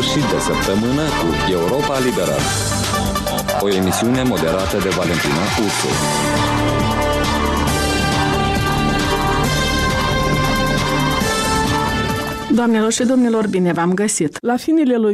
sfârșit de săptămână cu Europa Liberă. O emisiune moderată de Valentina Ursu. Doamnelor și domnilor, bine v-am găsit! La finele lui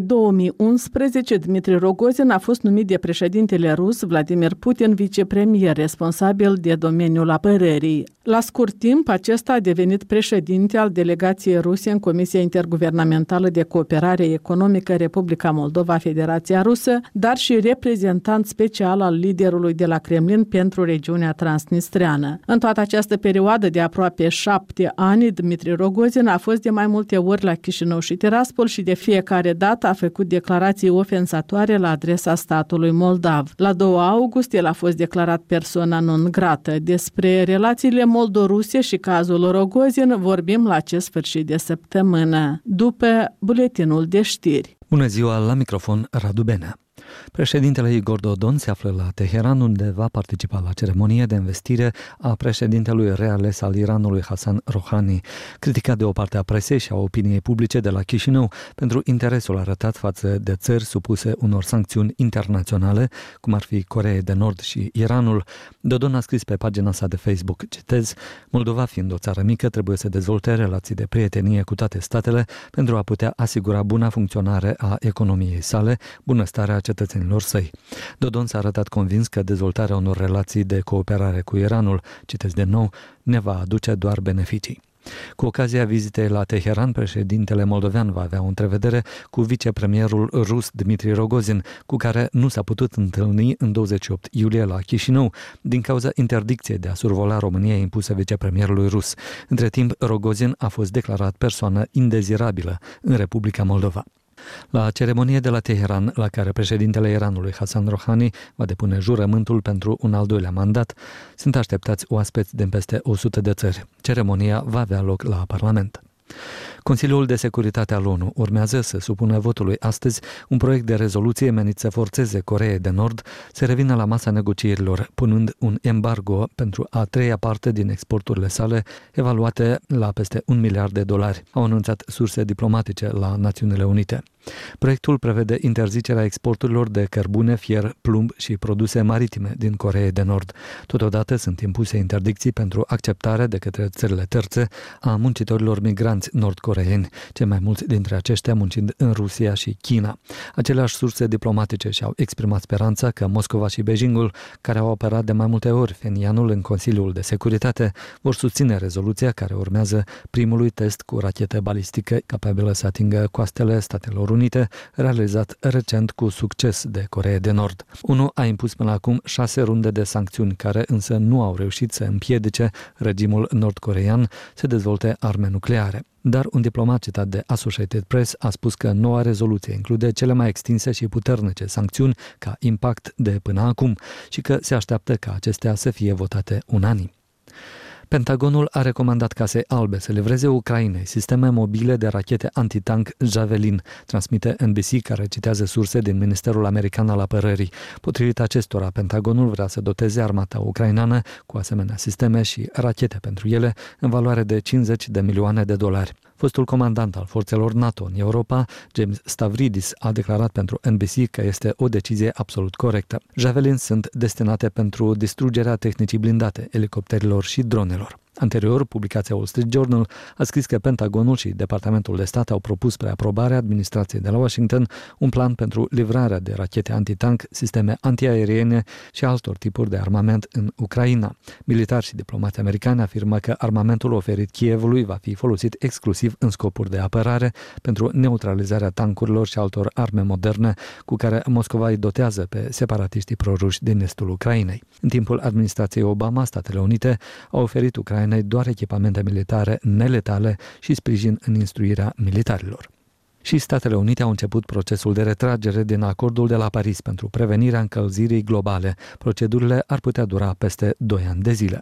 2011, Dmitri Rogozin a fost numit de președintele rus Vladimir Putin vicepremier responsabil de domeniul apărării. La scurt timp, acesta a devenit președinte al delegației ruse în Comisia Interguvernamentală de Cooperare Economică Republica Moldova, Federația Rusă, dar și reprezentant special al liderului de la Kremlin pentru regiunea transnistreană. În toată această perioadă de aproape 7 ani, Dmitri Rogozin a fost de mai multe ori la Chișinău și Tiraspol și de fiecare dată a făcut declarații ofensatoare la adresa statului moldav. La 2 august el a fost declarat persoana non grată. Despre relațiile moldo-ruse și cazul Rogozin vorbim la acest sfârșit de săptămână, după buletinul de știri. Bună ziua, la microfon Radu Benea. Președintele Igor Dodon se află la Teheran, unde va participa la ceremonie de investire a președintelui reales al Iranului Hassan Rouhani, criticat de o parte a presei și a opiniei publice de la Chișinău pentru interesul arătat față de țări supuse unor sancțiuni internaționale, cum ar fi Coreea de Nord și Iranul. Dodon a scris pe pagina sa de Facebook, citez: Moldova, fiind o țară mică, trebuie să dezvolte relații de prietenie cu toate statele pentru a putea asigura buna funcționare a economiei sale, bunăstarea cetățenilor săi. Dodon s-a arătat convins că dezvoltarea unor relații de cooperare cu Iranul, citez de nou, ne va aduce doar beneficii. Cu ocazia vizitei la Teheran, președintele moldovean va avea o întrevedere cu vicepremierul rus Dmitri Rogozin, cu care nu s-a putut întâlni în 28 iulie la Chișinău, din cauza interdicției de a survola România impusă vicepremierului rus. Între timp, Rogozin a fost declarat persoană indezirabilă în Republica Moldova. La ceremonie de la Teheran, la care președintele Iranului Hassan Rouhani va depune jurământul pentru un al doilea mandat, sunt așteptați oaspeți din peste 100 de țări. Ceremonia va avea loc la Parlament. Consiliul de Securitate al ONU urmează să supună votului astăzi un proiect de rezoluție menit să forțeze Coreea de Nord să revină la masa negocierilor, punând un embargo pentru a treia parte din exporturile sale, evaluate la peste $1 miliard, au anunțat surse diplomatice la Națiunile Unite. Proiectul prevede interzicerea exporturilor de cărbune, fier, plumb și produse maritime din Coreea de Nord. Totodată sunt impuse interdicții pentru acceptarea de către țările terțe a muncitorilor migranți nord-coreeni, cei mai mulți dintre aceștia muncind în Rusia și China. Aceleași surse diplomatice și-au exprimat speranța că Moscova și Beijingul, care au apărat de mai multe ori Phenianul în Consiliul de Securitate, vor susține rezoluția care urmează primului test cu rachetă balistică capabilă să atingă coastele Statelor Unite, realizat recent cu succes de Coreea de Nord. ONU a impus până acum 6 runde de sancțiuni, care însă nu au reușit să împiedice regimul nord-coreean să dezvolte arme nucleare. Dar un diplomat citat de Associated Press a spus că noua rezoluție include cele mai extinse și puternice sancțiuni ca impact de până acum și că se așteaptă ca acestea să fie votate unanim. Pentagonul a recomandat Casei Albe să livreze Ucrainei sisteme mobile de rachete antitank Javelin, transmite NBC, care citează surse din Ministerul American al Apărării. Potrivit acestora, Pentagonul vrea să doteze armata ucraineană cu asemenea sisteme și rachete pentru ele în valoare de $50 de milioane. Fostul comandant al forțelor NATO în Europa, James Stavridis, a declarat pentru NBC că este o decizie absolut corectă. Javelin sunt destinate pentru distrugerea tehnicii blindate, elicopterilor și dronelor. Anterior, publicația Wall Street Journal a scris că Pentagonul și Departamentul de Stat au propus spre aprobare administrației de la Washington un plan pentru livrarea de rachete antitank, sisteme antiaeriene și altor tipuri de armament în Ucraina. Militari și diplomați americani afirmă că armamentul oferit Kievului va fi folosit exclusiv în scopuri de apărare pentru neutralizarea tancurilor și altor arme moderne cu care Moscova îi dotează pe separatiștii proruși din estul Ucrainei. În timpul administrației Obama, Statele Unite au oferit Ucrainei doar echipamente militare neletale și sprijin în instruirea militarilor. Și Statele Unite au început procesul de retragere din acordul de la Paris pentru prevenirea încălzirii globale. Procedurile ar putea dura peste 2 ani de zile.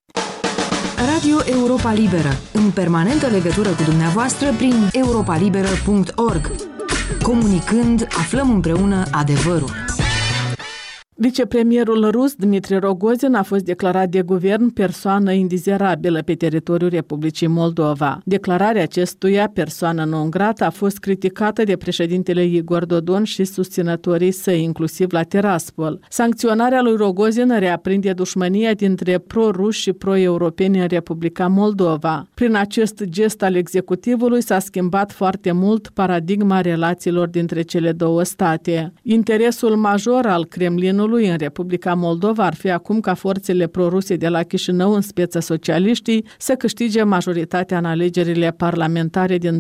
Radio Europa Liberă, în permanentă legătură cu dumneavoastră prin europalibera.org. Comunicând, aflăm împreună adevărul. Vicepremierul rus Dmitri Rogozin a fost declarat de guvern persoană indizerabilă pe teritoriul Republicii Moldova. Declararea acestuia, persoană non grata, a fost criticată de președintele Igor Dodon și susținătorii săi, inclusiv la Tiraspol. Sancționarea lui Rogozin reaprinde dușmânia dintre pro-ruși și pro-europeni în Republica Moldova. Prin acest gest al executivului s-a schimbat foarte mult paradigma relațiilor dintre cele două state. Interesul major al Kremlinului în Republica Moldova ar fi acum ca forțele proruse de la Chișinău, în speță socialiștii, să câștige majoritatea în alegerile parlamentare din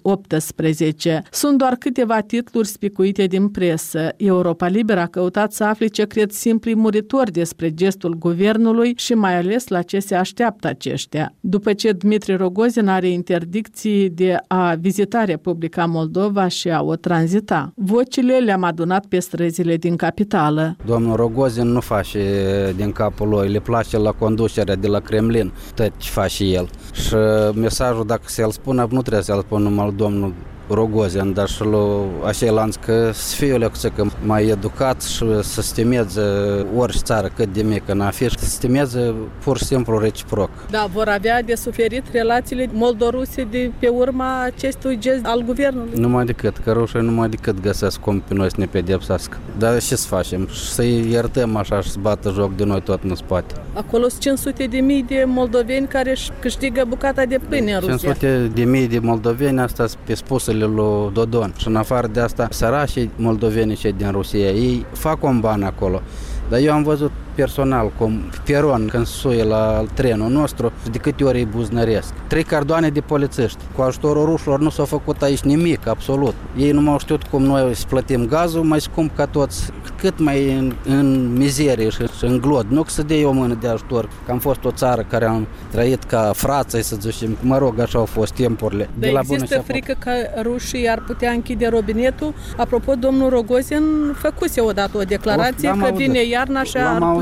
2018. Sunt doar câteva titluri spicuite din presă. Europa Liberă a căutat să afle ce cred simplii muritori despre gestul guvernului și mai ales la ce se așteaptă aceștia. După ce Dmitri Rogozin are interdicții de a vizita Republica Moldova și a o tranzita, vocile le-am adunat pe străzile din capitală. Domnul Rogozin nu face din capul lui, le place la conducerea de la Kremlin tot ce face el. Și mesajul, dacă să-l spună, nu trebuie să-l spună numai domnul Rogozin, dar și lui Așeilanț, că să fie o mai educat și să stimeze orice țară cât de mică în afiș, să stimeze pur și simplu reciproc. Da, vor avea de suferit relațiile moldoruse de pe urma acestui gest al guvernului? Numai decât, că rușii numai decât găsesc cum pe noi să ne pedepsească. Dar ce să facem? Să-i iertăm așa și să bată joc de noi tot în spate. Acolo sunt 500.000 de moldoveni care își câștigă bucata de pâine în Rusia. 500.000 de moldoveni, asta pe spusele lui Dodon. Și în afară de asta, săracii moldoveni cei din Rusia, ei fac un ban acolo. Dar eu am văzut personal cum peron, când suie la trenul nostru, de câte ori îi buznăresc. 3 cardoane de polițiști. Cu ajutorul rușilor nu s-a făcut aici nimic, absolut. Ei nu m-au știut cum noi să plătim gazul mai scump ca toți, cât mai în mizerie și în glod. Nu că să dea o mână de ajutor, că am fost o țară care am trăit ca frații, să zicem. Mă rog, așa au fost timpurile. Dar există frică că rușii ar putea închide robinetul? Apropo, domnul Rogozin făcuse odată o declarație că vine iarna și ar putea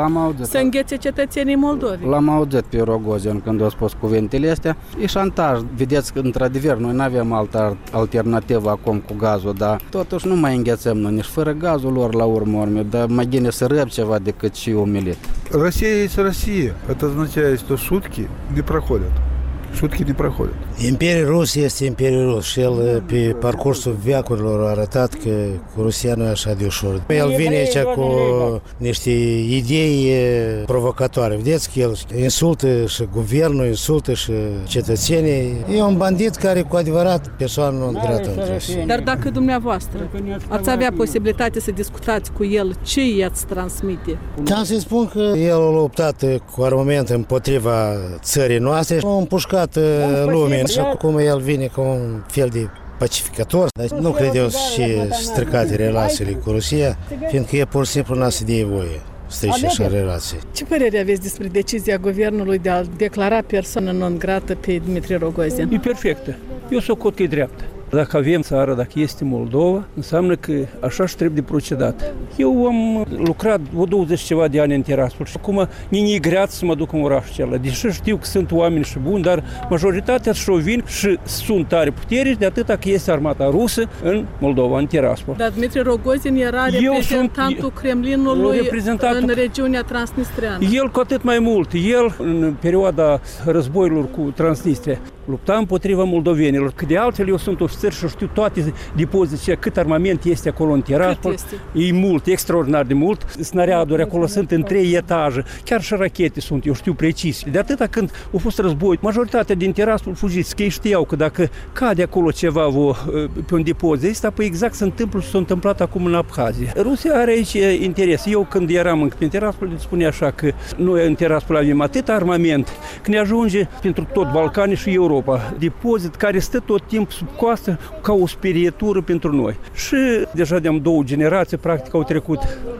să înghețe cetățenii moldovi. L-am auzit pe Rogozin când a spus cuvintele astea. E șantaj. Vedeți că, într-adevăr, noi nu avem altă alternativă acum cu gazul, dar totuși nu mai înghețăm noi nici fără gazul lor la urmă, dar mai bine să răb ceva decât și umilit. Россия есть Россия. Это означает, что шутки не проходят. Шутки не проходят. Imperiul Rus este Imperiul Rus și el pe parcursul veacurilor a arătat că cu Rusia nu e așa de ușor. El vine aici cu niște idei provocatoare. Vedeți că el insultă și guvernul, insultă și cetățenii. E un bandit care cu adevărat persoană non grată în Rusia. Dar dacă dumneavoastră ați avea posibilitate să discutați cu el, ce i-ați transmite? Am să-i spun că el a luptat cu armament împotriva țării noastre, a împușcat lumea și acum el vine ca un fel de pacificator. Dar nu cred eu și stricate relațiile cu Rusia, fiindcă e pur și simplu n-a să dea voie strice și relații. Ce părere aveți despre decizia guvernului de a declara persoană non grată pe Dmitri Rogozin? E perfectă. Eu socot că e dreaptă. Dacă avem țară, dacă este Moldova, înseamnă că așa și trebuie procedat. Eu am lucrat 20 ceva de ani în Tiraspol și acum nu-i great să mă duc în orașul acela. Deși știu că sunt oameni și buni, dar majoritatea șovin și sunt tare puternici de atâta că este armata rusă în Moldova, în Tiraspol. Dar Dmitri Rogozin era reprezentantul Kremlinului în regiunea Transnistreană. El cu atât mai mult. El, în perioada războiilor cu Transnistria, lupta împotriva moldovenilor. Că de altfel eu sunt ofițer și știu toate depozitele, cât armament este acolo în Tiraspol. E mult, extraordinar de mult. Snariaduri acolo sunt în 3 etaje. Chiar și rachete sunt, eu știu precis. De atâta când a fost război, majoritatea din Tiraspol fugiți, că ei știau că dacă cade acolo ceva pe un depozit, asta păi exact se întâmplă și s-a întâmplat acum în Abhazia. Rusia are aici interes. Eu când eram în Tiraspol, spune așa că noi în Tiraspol avem atât armament că ne ajunge pentru tot Balcanii și Europa. Depozit care stă tot timpul sub coastă ca o sperietură pentru noi. Și deja de-am 2 generații, practic au trecut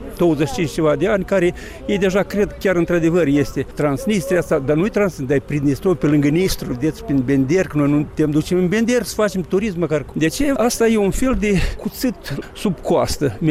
25 ceva de ani, care ei deja cred chiar într-adevăr este Transnistria asta, dar nu-i Transnistria, dar e Pridnestru, pe lângă Nistru, vedeți, prin Bender, că noi nu te ducem în Bender să facem turism măcar. De ce? Asta e un fel de cuțit sub coastă mereu.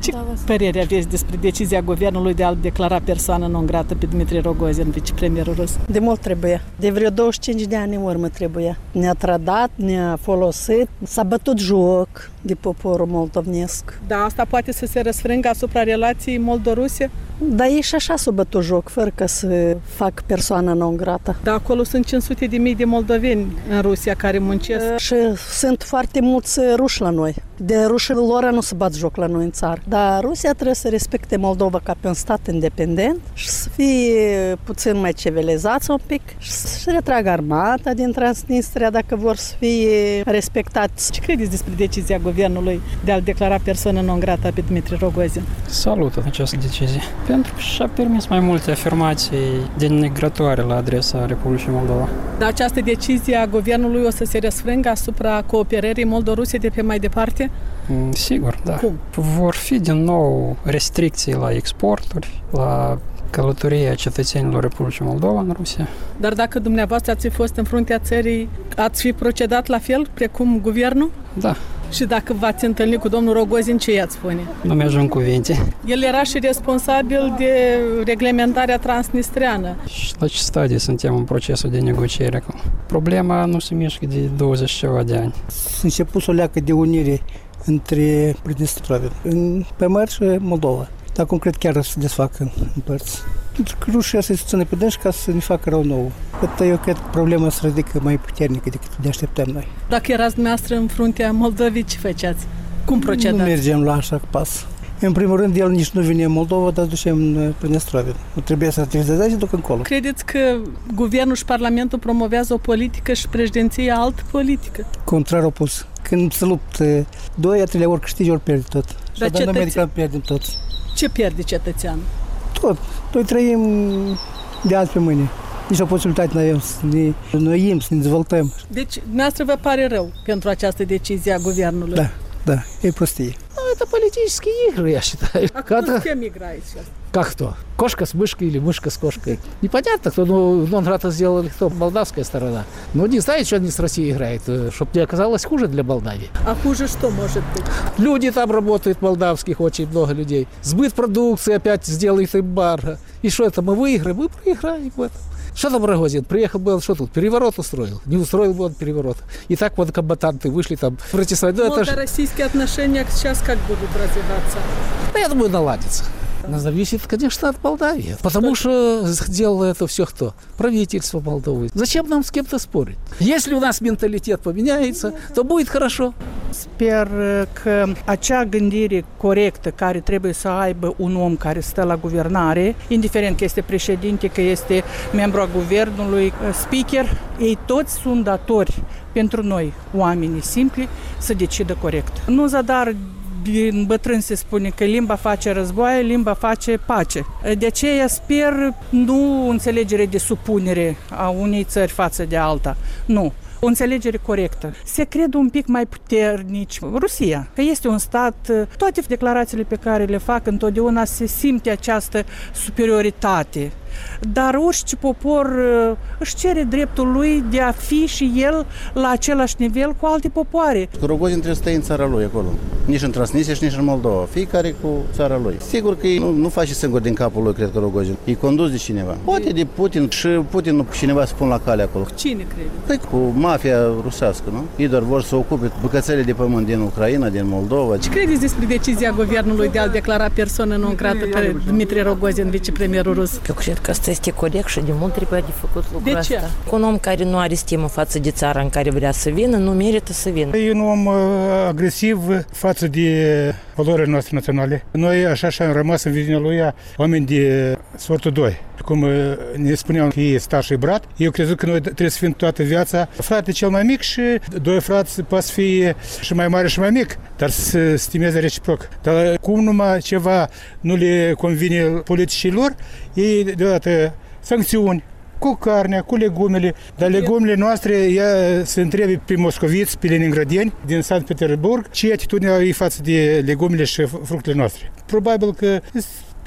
Ce părere aveți despre decizia guvernului de a-l declara persoană non grată pe Dmitri Rogozin, vicepremierul rus? De mult trebuie. De vreo 25 de ani în urmă trebuia. Ne-a trădat, ne-a folosit, s-a bătut joc de poporul moldovnesc. Da, asta poate să se răsfrângă asupra relației moldo-ruse? Dar ei și așa s-au bătut joc, fără că să fac persoană non grată. Da, acolo sunt 500.000 de moldoveni în Rusia care muncesc. Și sunt foarte mulți ruși la noi. De rușii lor nu se bat joc la noi în țară. Dar Rusia trebuie să respecte Moldova ca pe un stat independent și să fie puțin mai civilizați un pic și să retragă armata din Transnistria dacă vor să fie respectați. Ce credeți despre decizia guvernului de a-l declara persoană non grată pe Dmitri Rogozin? Salut această decizie, pentru că și-a permis mai multe afirmații denigratoare la adresa Republicii Moldova. Dar această decizie a guvernului o să se răsfrângă asupra cooperării moldo-ruse de pe mai departe? Sigur, da. Cum? Vor fi din nou restricții la exporturi, la călătoria cetățenilor Republicii Moldova în Rusia. Dar dacă dumneavoastră ați fi fost în fruntea țării, ați fi procedat la fel, precum guvernul? Da. Și dacă v-ați întâlnit cu domnul Rogozin, ce i-ați spune? Nu mi-ajung cuvinte. El era și responsabil de reglementarea transnistreană. Și la ce stadie suntem în procesul de negociere acum? Problema nu se mișcă de 20 ceva de ani. S-a început o leacă de unire între Pridnestrovia, pe mări și Moldova. Dar concret chiar să se desfacă în părți. Pentru că Rusia să se țină pe dânși ca să ne facă rău nou. Eu cred că problema se ridică mai puternică decât ne așteptăm noi. Dacă erați dumneavoastră în fruntea Moldovei, ce făceați? Cum procedați? Nu mergem la așa pas. În primul rând, el nici nu vine în Moldova, dar ducem în Pridnestrovia. Nu trebuie să aterizeze și duc încolo. Credeți că guvernul și Parlamentul promovează o politică și președinția altă politică? Contrar opus. Când se luptă doi, a treilea ori câștigi, ori pierde tot. Dar noi americani pierdem tot. Ce pierde cetățeanul? Tot. Noi trăim de azi pe mâine. Nici o posibilitate nu avem să ne înnoim, să ne dezvoltăm. Deci, dumneavoastră vă pare rău pentru această decizie a guvernului? Да, и простые. Ну, это политические игры, я считаю. А кто с кем играет сейчас? Как кто? Кошка с мышкой или мышка с кошкой? Непонятно, кто. Ну, Нонграда сделали кто? Молдавская сторона. Ну, не знает, что они с Россией играют, чтобы не оказалось хуже для Молдавии. А хуже что может быть? Люди там работают, молдавских, очень много людей. Сбыт продукции опять сделает эмбарго. И что это, мы выиграем? Мы проиграем в этом. Что там Рогозин? Приехал был, что тут? Переворот устроил. Не устроил бы он переворот. И так вот комбатанты вышли там протестовать. Ну, молдо-российские отношения сейчас как будут развиваться? Да, я думаю, наладится. Но зависит, конечно, от Молдавии. Потому что сделало это все кто? Правительство Молдовы. Зачем нам с кем-то спорить? Если у нас менталитет поменяется, то будет хорошо. Sper că acea gândire corectă care trebuie să aibă un om care stă la guvernare, indiferent că este președinte, că este membru al guvernului, speaker, ei toți sunt datori pentru noi, oamenii simpli, să decidă corect. Nu zadar din bătrân se spune că limba face războaie, limba face pace. De aceea sper nu înțelegere de supunere a unei țări față de alta, nu. O înțelegere corectă. Se cred un pic mai puternici Rusia, că este un stat, toate declarațiile pe care le fac întotdeauna se simte această superioritate. Dar orice popor își cere dreptul lui de a fi și el la același nivel cu alte popoare. Rogozin trebuie să stai în țara lui acolo. Nici în Transnistria și nici în Moldova. Fiecare cu țara lui. Sigur că nu face singur din capul lui, cred că Rogozin. E condus de cineva. Poate de Putin și Putin nu cineva să pun la cale acolo. Cine crede? Păi cu mafia rusească, nu? Ei doar vor să ocupe bucățele de pământ din Ucraina, din Moldova. Ce credeți despre decizia guvernului de a-l declara persoană non grată pe Dmitri Rogozin, vicepremierul rus? Eu cred că asta este corect și de mult trebuia de făcut lucrul ăsta. Un om care nu are stimă față de țara în care vrea să vină, nu merită să vină. E un om agresiv față de valorile noastre naționale. Noi așa am rămas în viziunea lui oameni de sortul 2. Cum ne spuneam că e star și brat, eu crezut că noi trebuie să fim toată viața frate cel mai mic și doi frați poate să fie și mai mare și mai mic, dar să se stimeze reciproc. Dar cum numai ceva nu le convine politicilor, ei deodată sancțiuni cu carnea, cu legumele, dar legumele noastre ea se întrebe pe moscoviți, pe leningradeni din Sankt Petersburg, ce atitudine au ei față de legumele și fructele noastre. Probabil că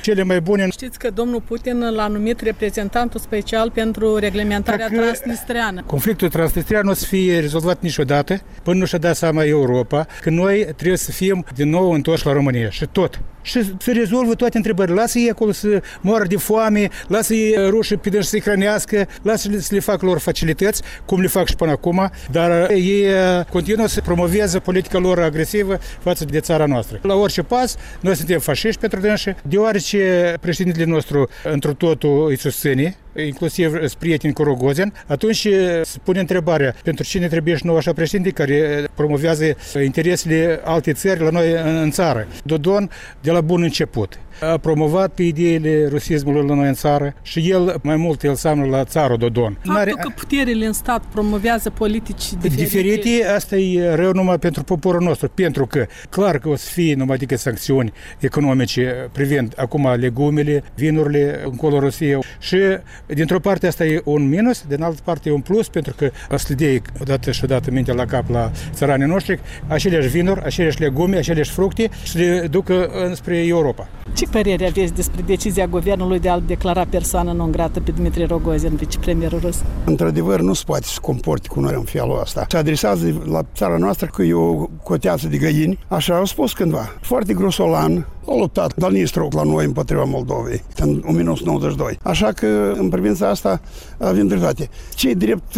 cele mai bune. Știți că domnul Putin l-a numit reprezentantul special pentru reglementarea transnistreană. Conflictul transnistrean nu o să fie rezolvat niciodată până nu și-a dat seama Europa că noi trebuie să fim din nou întorși la România și tot. Și să rezolvă toate întrebările. Lasă-i acolo să moară de foame, lasă-i rușii pe dânși să-i hrănească, lasă-i să le facă lor facilități, cum le fac și până acum, dar ei continuă să promoveze politica lor agresivă față de țara noastră. La orice pas, noi suntem fașiști pentru dânși, deoarece președintele nostru întru totul îi susține, inclusiv prieteni cu Rogozin, atunci se pune întrebarea pentru cine trebuie și nou așa președinte care promovează interesele alte țări la noi în țară. Dodon, de la bun început, a promovat pe ideile rusismului la noi în țară și el, mai mult, el seamănă la țarul Dodon. Faptul că puterile în stat promovează politici diferite, asta e rău numai pentru poporul nostru, pentru că, clar că o să fie numai decât sancțiuni economice privind acum legumele, vinurile încolo Rusiei și dintr-o parte asta e un minus, din altă parte e un plus, pentru că o să le dea odată și odată mintea la cap la țăranii noștri, aceleași vinuri, aceleași legume, aceleași fructe și le ducă spre Europa. Ce părere aveți despre decizia guvernului de a-l declara persoană non grată pe Dmitri Rogozin, vicepremierul rus? Într-adevăr, nu se poate să comporte cu noi în felul ăsta. Se adresează la țara noastră că e o coteață de găini, așa au spus cândva. Foarte grosolan, a luptat Dal-Nistru la noi împotriva Moldovei în 1992. Așa că, în privința asta, avem dreptate. Ce-i drept,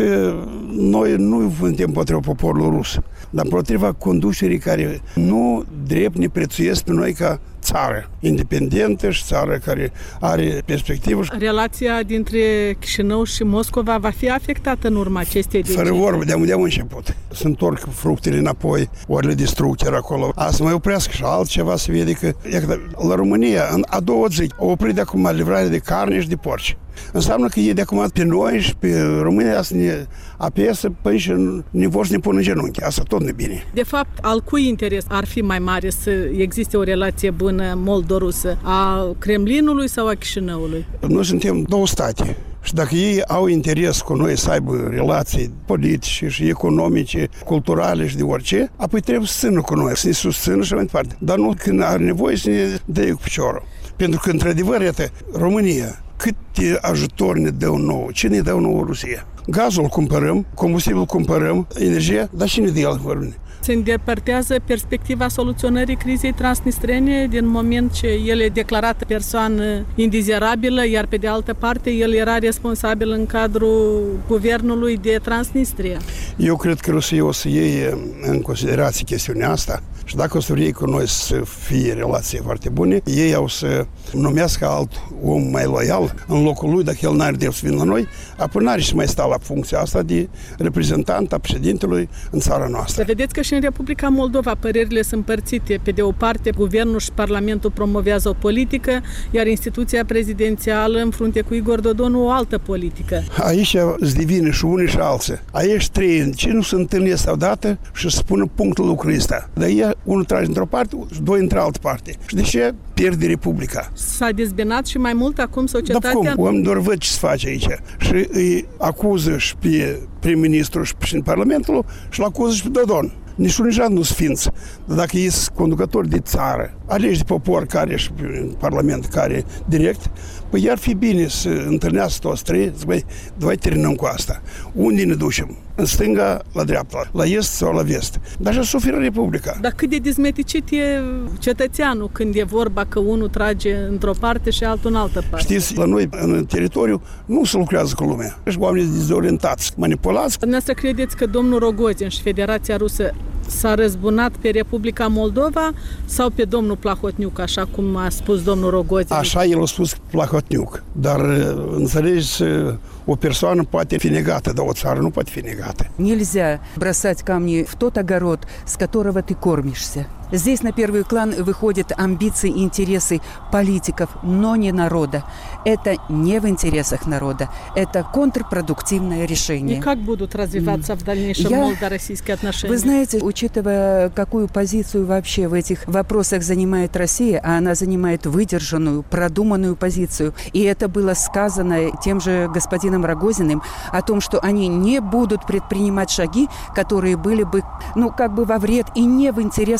noi nu suntem împotriva poporului rus, dar împotriva conducerii care nu drept ne prețuiesc pe noi ca țară independentă și țară care are perspectivă. Relația dintre Chișinău și Moscova va fi afectată în urma acestei decizii? Fără vorbă, de-am început. Se întorc fructele înapoi, ori le distrug chiar acolo. Asta mai oprească și altceva se vede că la România, în a doua zi, au oprit de acum livrarea de carne și de porci. Înseamnă că ei de acum pe noi și pe România să ne apesă până și ne vor să ne pună în genunchi. Asta tot nu e bine. De fapt, al cui interes ar fi mai mare să existe o relație bună moldorusă? A Kremlinului sau a Chișinăului? Noi suntem două state. Și dacă ei au interes cu noi să aibă relații politice și economice, culturale și de orice, apoi trebuie să țină cu noi, să ne susțină și mai departe. Dar nu când are nevoie să ne dea cu piciorul. Pentru că, într-adevăr, iată, România, câte ajutor ne dă nou? Ce ne dă nou Rusia? Gazul cumpărăm, combustibil cumpărăm, energie, dar cine dă el? Se îndepărtează perspectiva soluționării crizei transnistrene din moment ce el e declarat persoană indizerabilă, iar pe de altă parte el era responsabil în cadrul guvernului de Transnistria. Eu cred că Rusia o să iei în considerație chestiunea asta și dacă o să vrei cu noi să fie relații foarte bune, ei au să numească alt om mai loial în locul lui, dacă el n-are drept să vină la noi, apoi n-are să mai sta la funcția asta de reprezentant a președintelui în țara noastră. Să vedeți că și în Republica Moldova părerile sunt împărțite. Pe de o parte, guvernul și Parlamentul promovează o politică, iar instituția prezidențială în frunte cu Igor Dodon o altă politică. Aici îți devine și unii și alții. Aici trei, ce nu se întâlnesc odată și spună punctul lucrului ăsta. Dar ei, unul trage într-o parte, doi într-altă parte. Și de ce pierde Republica? S-a dezbinat și mai mult acum societatea... Dar cum? Oamenii doar văd ce se face aici. Și îi acuză și pe prim-ministru și pe Parlamentul și l-acuză și pe Dodon. Nici unul nu sunt sfinți. Dar dacă ei sunt conducători de țară, aleși de popor care și Parlament care direct, păi iar fi bine să întâlnească toți trei, să băi, давай terminăm cu asta. Unde ne ducem? În stânga, la dreapta, la est sau la vest. Dar așa suferă Republica. Dar cât de dezmeticit e cetățeanul când e vorba că unul trage într-o parte și altul în altă parte? Știți, la noi, în teritoriu, nu se lucrează cu lumea. Și oamenii dezorientați, manipulați. Dumneavoastră credeți că domnul Rogozin și Federația Rusă s-a răzbunat pe Republica Moldova sau pe domnul Plahotniuc, așa cum a spus domnul Rogozin? Așa el a spus Plahotniuc, dar înțelegeți, o persoană poate fi negată, dar o țară nu poate fi negată. Нельзя бросать камни в тот огород, с которого ты кормишься. Здесь на первый план выходят амбиции и интересы политиков, но не народа. Это не в интересах народа. Это контрпродуктивное решение. И как будут развиваться в дальнейшем молдо-российские отношения? Вы знаете, учитывая, какую позицию вообще в этих вопросах занимает Россия, а она занимает выдержанную, продуманную позицию, и это было сказано тем же господином Рогозиным, о том, что они не будут предпринимать шаги, которые были бы, во вред и не в интересах молдавского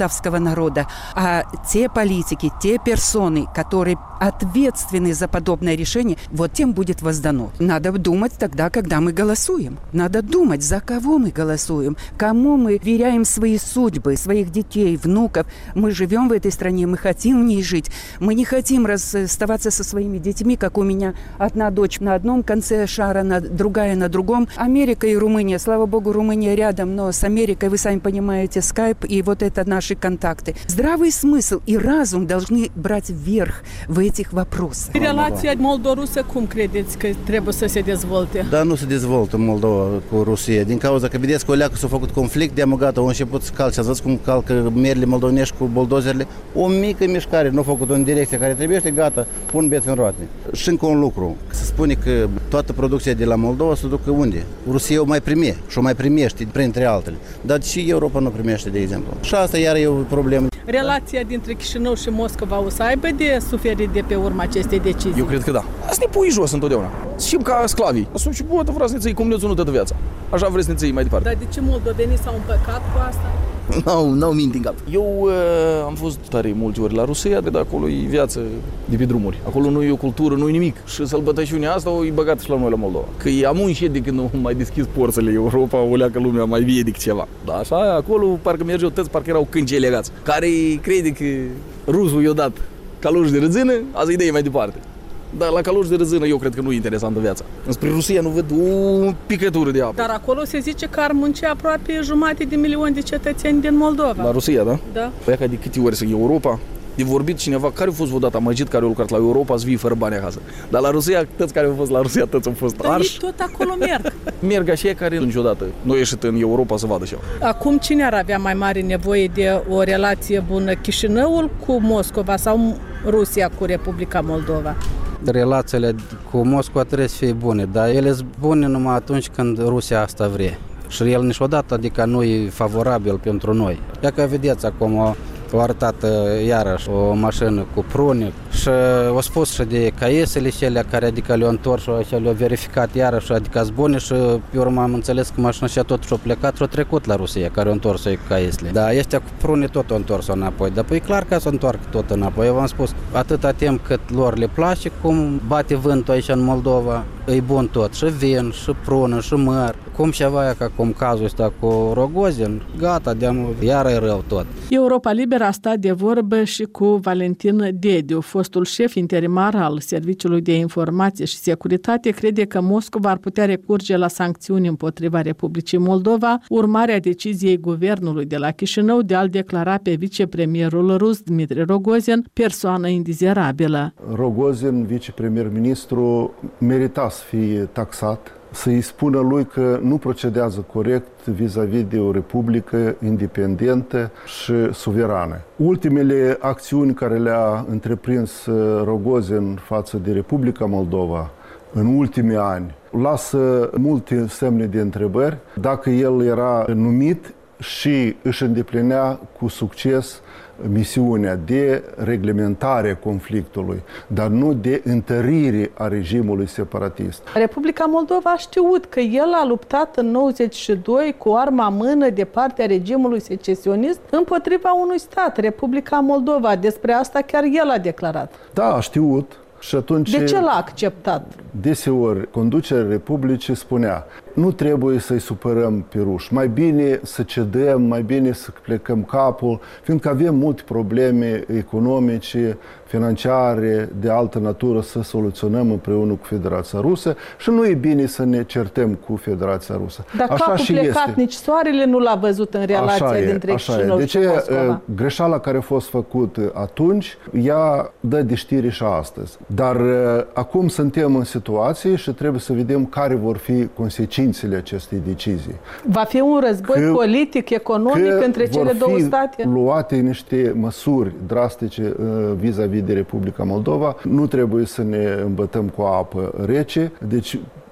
молдавского народа, а те политики, те персоны, которые ответственны за подобное решение, вот тем будет воздано. Надо думать тогда, когда мы голосуем. Надо думать, за кого мы голосуем, кому мы веряем свои судьбы, своих детей, внуков. Мы живем в этой стране, мы хотим в ней жить. Мы не хотим расставаться со своими детьми, как у меня одна дочь на одном конце шара, другая на другом. Америка и Румыния, слава богу, Румыния рядом, но с Америкой, вы сами понимаете, скайп и вот это наши контакты. Здравый смысл и разум должны брать вверх в этих вопросах. Relația Moldova-Rusia, cum credeți că trebuie să se dezvolte? Dar nu se dezvoltă Moldova cu Rusia, din cauza că vedeți că o leacă s-a făcut conflict, de-amă gata, au început să calce, ați văzut cum calcă merile moldovenești cu buldozerele, o mică mișcare, nu a făcut în direcție care trebuie și gata, pun bețe în roate. Și încă un lucru, se spune că toată producția de la Moldova se ducă unde? Rusia o mai prime și o mai primește, printre altele, dar și Europa nu primește, de exemplu. Și asta iar e o problemă. Relația dintre Chișinău și Moscova o să aibă de suferit de pe urma acestei decizii? Eu cred că da. Asta ne pui jos întotdeauna. Și ca sclavii. Atunci, bă, vreau să ne ții cum ne-o ținut toată viața. Așa vreți să ne ții mai departe. Dar de ce moldovenii s-au împăcat cu asta? N-au minti în cap. Eu am fost tare multe ori la Rusia, de acolo e viață de pe drumuri. Acolo nu e o cultură, nu e nimic. Și sălbătăciunea asta o e băgat și la noi la Moldova. Că e amunșit de când nu mai deschis porțele Europa, o leacă lumea mai vie decât ceva. Dar așa, acolo parcă mergeau toți, parcă erau câncii legați. Care crede că rusul i-a dat caloși de răzână, azi idee mai departe. Dar la caloși de răzână eu cred că nu e interesantă viața. Înspre Rusia nu văd o picătură de apă. Dar acolo se zice că ar munci aproape 500.000 de cetățeni din Moldova. La Rusia, da? Da. Păi ca de câte ori să Europa, de vorbit cineva care a fost vreodată amăgit, care a lucrat la Europa, să vii fără bani acasă. Dar la Rusia, toți care au fost la Rusia, toți au fost arși. Dar tot acolo merg. Merg așa care niciodată nu a ieșit în Europa să vadă și eu. Acum cine ar avea mai mare nevoie de o relație bună? Chișinăul cu Moscova sau Rusia cu Republica Moldova? Relațiile cu Moscova trebuie să fie bune, dar ele sunt bune numai atunci când Rusia asta vrea. Și el niciodată, adică nu e favorabil pentru noi. Ia că vedeți acum o arătat iarăși o mașină cu prune și au spus și de caiesele cele care adică le-au întors și le-au verificat iarăși, adică sunt bune și pe urmă am înțeles că mașina și-a tot și-a plecat și-a trecut la Rusia, care au întors-o cu caiesele. Dar este cu prune tot au întors-o înapoi, dar păi clar că să întoarcă tot înapoi. Eu v-am spus, atâta timp cât lor le place, cum bate vântul aici în Moldova, e bun tot, și vin, și prună, și măr. Cum ceva ca cum cazul ăsta cu Rogozin, gata, iară e rău tot. Europa Liberă a stat de vorbă și cu Valentin Dediu, fostul șef interimar al Serviciului de Informație și Securitate, crede că Moscova ar putea recurge la sancțiuni împotriva Republicii Moldova, urmarea deciziei guvernului de la Chișinău de a-l declara pe vicepremierul rus Dmitri Rogozin persoană indizerabilă. Rogozin, vicepremier-ministru, merita să fie taxat, să-i spună lui că nu procedează corect vis-a-vis de o republică independentă și suverană. Ultimele acțiuni care le-a întreprins Rogozin față de Republica Moldova în ultimii ani lasă multe semne de întrebări dacă el era numit și își îndeplinea cu succes misiunea de reglementare a conflictului, dar nu de întărire a regimului separatist. Republica Moldova a știut că el a luptat în 92 cu arma în mână de partea regimului secesionist împotriva unui stat, Republica Moldova. Despre asta chiar el a declarat. Da, a știut. Și atunci, de ce l-a acceptat? Deseori, conducerea Republicii spunea, nu trebuie să-i supărăm pe ruși, mai bine să cedăm, mai bine să plecăm capul, fiindcă avem multe probleme economice, financiare, de altă natură să soluționăm împreună cu Federația Rusă și nu e bine să ne certăm cu Federația Rusă. Dar capul plecat, nici soarele nu l-a văzut în relația dintre Chișinău și Moscova. Greșeala care a fost făcută atunci, ea dă de știri și astăzi. Dar acum suntem în situație și trebuie să vedem care vor fi consecințele acestei decizii. Va fi un război politic, economic între cele două state? Vor fi luate niște măsuri drastice vis-a-vis de Republica Moldova. Nu trebuie să ne îmbătăm cu apă rece. Deci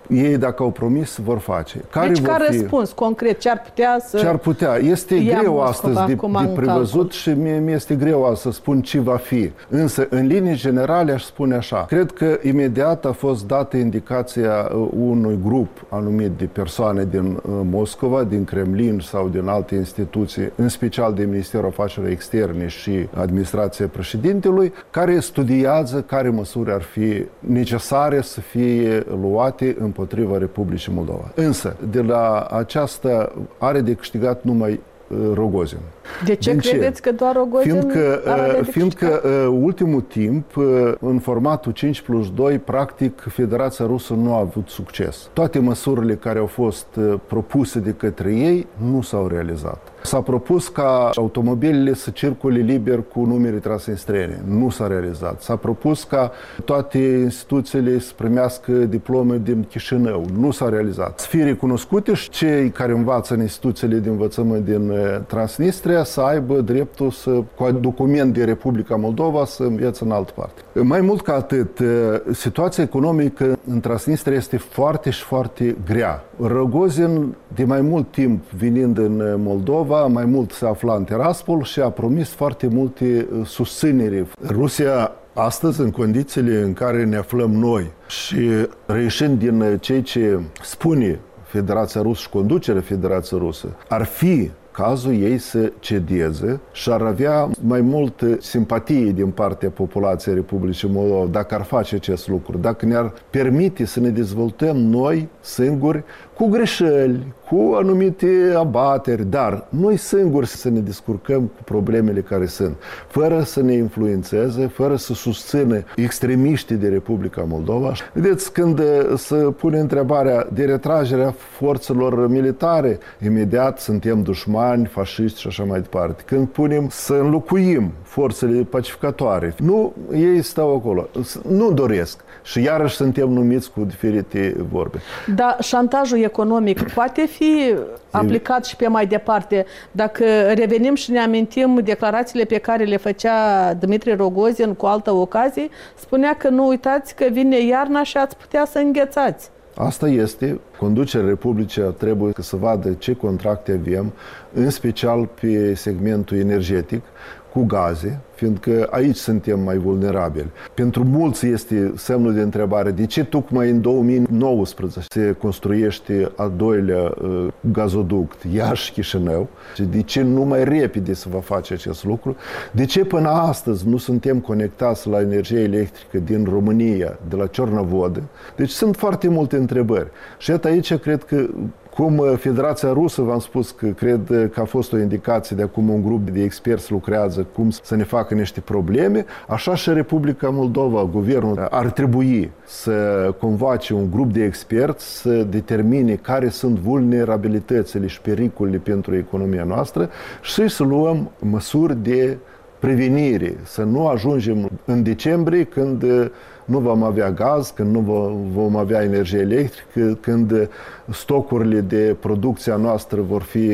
Ei, dacă au promis, vor face. Deci, ca răspuns concret, ce ar putea să... Ce ar putea? Este greu astăzi de prevăzut și mie este greu să spun ce va fi. Însă, în linii generale, aș spune așa. Cred că imediat a fost dată indicația unui grup anumit de persoane din Moscova, din Kremlin sau din alte instituții, în special de Ministerul Afacerilor Externe și Administrația Președintelui, care studiază care măsuri ar fi necesare să fie luate împotriva Republicii Moldova. Însă, de la aceasta are de câștigat numai Rogozin. De ce credeți că doar Rogozin Fiindcă ultimul timp, în formatul 5+2, practic, Federația Rusă nu a avut succes. Toate măsurile care au fost propuse de către ei nu s-au realizat. S-a propus ca automobilele să circule liber cu numere transnistrene. Nu s-a realizat. S-a propus ca toate instituțiile să primească diplome din Chișinău. Nu s-a realizat. Să fie recunoscute și cei care învață în instituțiile de învățământ din Transnistria să aibă dreptul să, cu document de Republica Moldova, să învețe în altă parte. Mai mult ca atât, situația economică în Transnistria este foarte și foarte grea. Rogozin, de mai mult timp venind în Moldova, mai mult se afla în Tiraspol și a promis foarte multe susținere. Rusia astăzi, în condițiile în care ne aflăm noi și reieșind din ceea ce spune Federația Rusă și conducerea Federației Rusă, ar fi cazul ei să cedeze și ar avea mai mult simpatie din partea populației Republicii Moldova dacă ar face acest lucru, dacă ne-ar permite să ne dezvoltăm noi singuri, cu greșeli, cu anumite abateri, dar noi singuri să ne descurcăm cu problemele care sunt, fără să ne influențeze, fără să susțină extremiștii de Republica Moldova. Vedeți, când se pune întrebarea de retragerea forțelor militare, imediat suntem dușmani, fașiști și așa mai departe. Când punem să înlocuim forțele pacificatoare, nu, ei stau acolo, nu doresc. Și iarăși suntem numiți cu diferite vorbe. Dar șantajul economic poate fi aplicat și pe mai departe. Dacă revenim și ne amintim declarațiile pe care le făcea Dmitri Rogozin cu altă ocazie, spunea că nu uitați că vine iarna și ați putea să înghețați. Asta este. Conducerea Republicii trebuie să vadă ce contracte avem, în special pe segmentul energetic, cu gaze, fiindcă aici suntem mai vulnerabili. Pentru mulți este semnul de întrebare de ce tocmai în 2019 se construiește al doilea gazoduct Iași-Chișinău și de ce nu mai repede se va face acest lucru, de ce până astăzi nu suntem conectați la energie electrică din România, de la Ciornovodă. Deci sunt foarte multe întrebări. Și iată aici cred că cum Federația Rusă, v-am spus că cred că a fost o indicație de acum un grup de experți lucrează cum să ne facă niște probleme, așa și Republica Moldova, guvernul ar trebui să convoace un grup de experți să determine care sunt vulnerabilitățile și pericolele pentru economia noastră și să luăm măsuri de prevenire, să nu ajungem în decembrie când nu vom avea gaz, când nu vom avea energie electrică, când stocurile de producție a noastră vor fi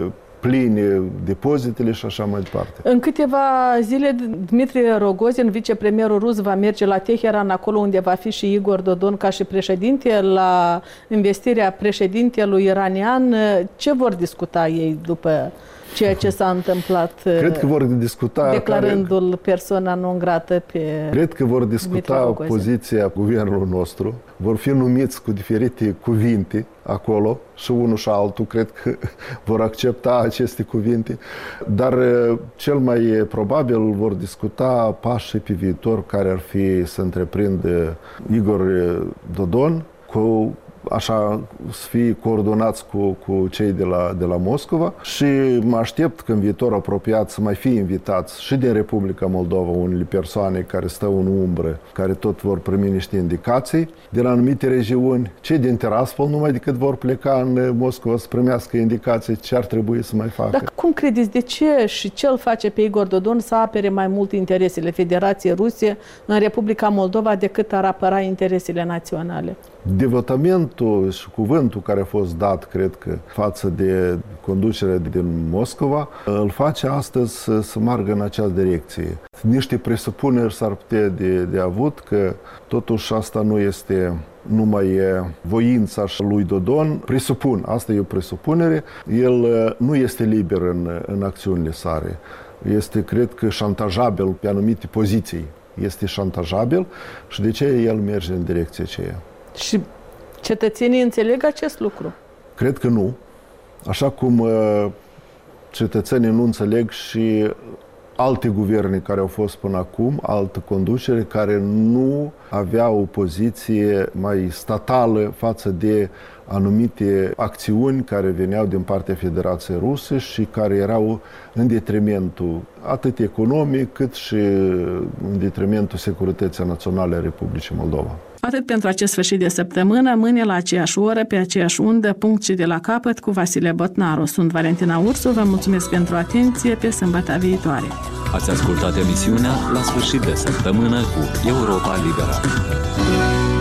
pline, depozitele și așa mai departe. În câteva zile, Dmitri Rogozin, vicepremierul rus, va merge la Teheran, acolo unde va fi și Igor Dodon ca și președinte, la investirea președintelui iranian. Ce vor discuta ei după ceea ce s-a întâmplat, cred că vor discuta declarându-l persoana non grată pe Cred că vor discuta poziția guvernului nostru, vor fi numiți cu diferite cuvinte acolo și unul și altul cred că vor accepta aceste cuvinte, dar cel mai probabil vor discuta pașii pe viitor care ar fi să întreprindă Igor Dodon cu așa să fie coordonați cu cei de la Moscova și mă aștept că în viitor apropiat să mai fie invitați și din Republica Moldova unele persoane care stau în umbră, care tot vor primi niște indicații din anumite regiuni, cei din Tiraspol numai decât vor pleca în Moscova să primească indicații ce ar trebui să mai facă. Dar cum credeți, de ce și ce îl face pe Igor Dodon să apere mai mult interesele Federației Ruse în Republica Moldova decât ar apăra interesele naționale? Devotamentul și cuvântul care a fost dat, cred că, față de conducerea din Moscova, îl face astăzi să meargă în acea direcție. Niște presupuneri s-ar putea de avut că totuși asta nu este numai voința lui Dodon, presupun, asta e o presupunere, el nu este liber în acțiunile sale. Este, cred că, șantajabil pe anumite poziții. Este șantajabil și de ce el merge în direcția aceea. Și cetățenii înțeleg acest lucru? Cred că nu. Așa cum cetățenii nu înțeleg și alte guverne care au fost până acum, altă conducere, care nu aveau o poziție mai statală față de anumite acțiuni care veneau din partea Federației Ruse și care erau în detrimentul atât economic cât și în detrimentul securității naționale a Republicii Moldova. Atât pentru acest sfârșit de săptămână, mâine la aceeași oră, pe aceeași undă, punct și de la capăt cu Vasile Botnaru. Sunt Valentina Ursu, vă mulțumesc pentru atenție, pe sâmbătă viitoare. Ați ascultat emisiunea La sfârșit de săptămână cu Europa Liberă.